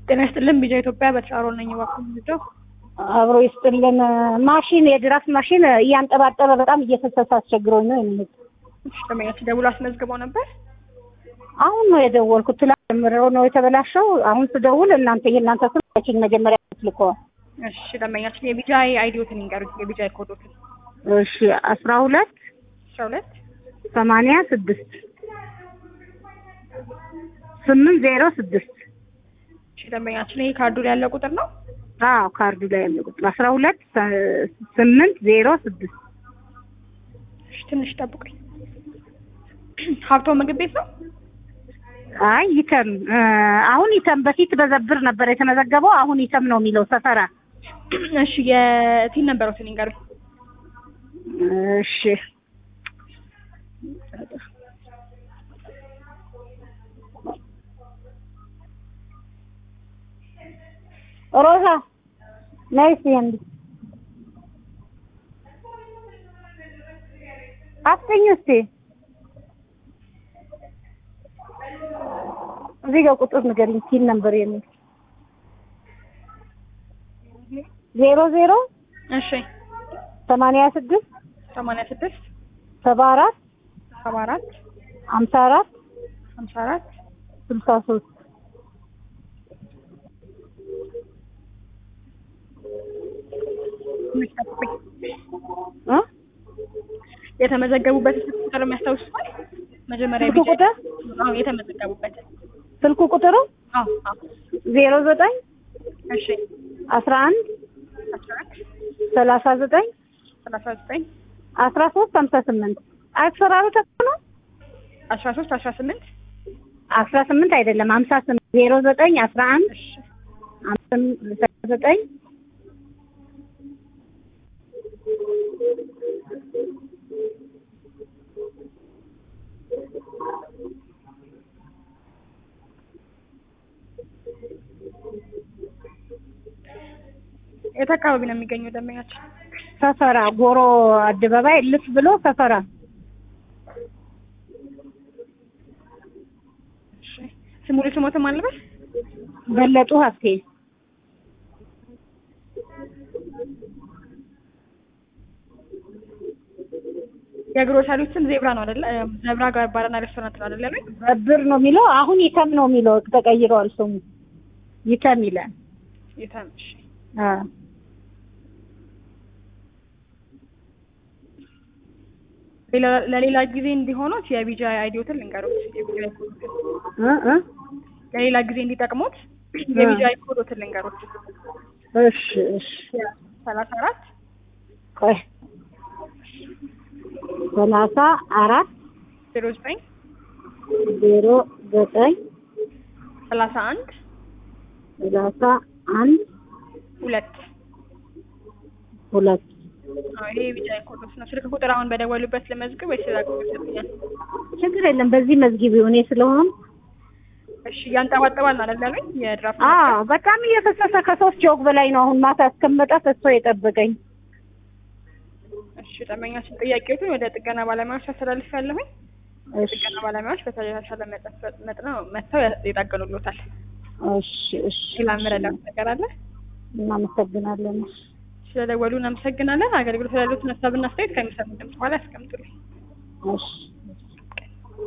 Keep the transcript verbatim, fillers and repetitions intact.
ጤና ይስጥልን ቢጃ ኢትዮጵያ በትራሮል ነኝ ባኩኝ ነው አብሮ ይስጥልን ማሽን የድራፍት ማሽን እያንጠባጠበ በጣም እየፈሰሰ አስቸግሮኝ ነው የሚሉት እሺ ተመያች ደውሎ አስመዝግበው ነበር አሁን ነው የደወልኩት ትላምረው ነው የተበላሸው አሁን ስደውል እናንተ የእናንተ ስልካችን መጀመሪያ ልኮ እሺ ተመያች የቢጃ አይዲዎትን ይንገሩት የቢጃ ኮዶትን እሺ አስራ ሁለት አስራ ሁለት ሰማንያ ስድስት ስምንት ዜሮ ስድስት እሺ ተመያችን ይሄ ካርዱ ላይ ያለ ቁጥር ነው አዎ ካርዱ ላይ ያለ ቁጥር አስራ ሁለት ስምንት ዜሮ ስድስት እሺ ትንሽ ጠብቁኝ ሀብታው ምግብ ቤት ነው አይ ይተም አሁን ይተም በፊት በዘብር ነበር የተመዘገበው አሁን ይተም ነው የሚለው ሰፈራ እሺ የቲን ነበረው ይንገሩኝ እሺ ሮዛ ናይስ እንዴ አፍተኝስቲ እዚህ ጋር ቁጥር ንገሪኝ ሲል ነበር የሚል ዜሮ ዜሮ እሺ ሰማንያ ስድስት ሰማንያ ስድስት ሰባ አራት ሰባ አራት ሃምሳ አራት ሃምሳ አራት ስልሳ ሶስት እ የተመዘገቡበት ስልክ ቁጥር የሚያስታውሱታል መጀመሪያ ስልክ ቁጥር አዎ የተመዘገቡበት ስልክ ቁጥሩ አዎ አዎ ዜሮ ዘጠኝ እሺ አስራ አንድ አስራ አንድ ሰላሳ ዘጠኝ ሰላሳ ዘጠኝ አስራ ሶስት ሃምሳ ስምንት አስፈራሩ ተቆነ አስራ ሶስት አስራ ስምንት አስራ ስምንት አይደለም ሃምሳ ስምንት ዜሮ ዘጠኝ አስራ አንድ ሃምሳ ዘጠኝ የት አካባቢ ነው የሚገኘው ደንበኛችን? ሰፈራ ጎሮ አደባባይ ልፍ ብሎ ሰፈራ። እሺ ስሙሪ ስሞት ማልበስ በለጡ ሀብቴ የግሮሰሪው ስም ዜብራ ነው አይደል? ዜብራ ጋር ባርና ሬስቶራንት ነው አይደል? ያለው ዘብር ነው የሚለው አሁን ይተም ነው የሚለው ተቀይሯል ስሙ ይተም ይላል ይተም እሺ አ ለሌላ ጊዜ እንዲሆኑት የቢጃ አይዲዎትን ልንገሩት የቢጃ ኮዶትን እ እ ለሌላ ጊዜ እንዲጠቅሙት የቢጃ ኮዶትን ልንገሩት እሺ እሺ ሰላሳ አራት ቆይ ሰላሳ አራት ዜሮ ዘጠኝ ዜሮ ዘጠኝ ሰላሳ አንድ ሰላሳ አንድ ሁለት ሁለት አይ ይሄ ቢጃ ኮዶስ ነው። ስልክ ቁጥር አሁን በደወሉበት ለመዝግብ ወይስ ላቁጥኛል? ችግር የለም በዚህ መዝጊቢው እኔ ስለሆነ እሺ ያንጠባጠባል አይደል ያለኝ የድራፍት አዎ በጣም እየፈሰሰ ከሶስት ጆግ በላይ ነው አሁን ማታ እስከመጣ ፈሶ የጠበቀኝ እሺ ተመኛችን ጥያቄዎችን ወደ ጥገና ባለሙያዎች አስተላልፋለሁኝ እሺ ጥገና ባለሙያዎች በተሻለ መጠን ነው መጥተው ይጠገኑልዎታል እሺ እሺ ለምረዳት ነገር አለ እናመሰግናለን ስለደወሉ እናመሰግናለን አገልግሎት ያሉት ሀሳብና አስተያየት ከሚሰሙ ድምጽ በኋላ ያስቀምጡልኝ እሺ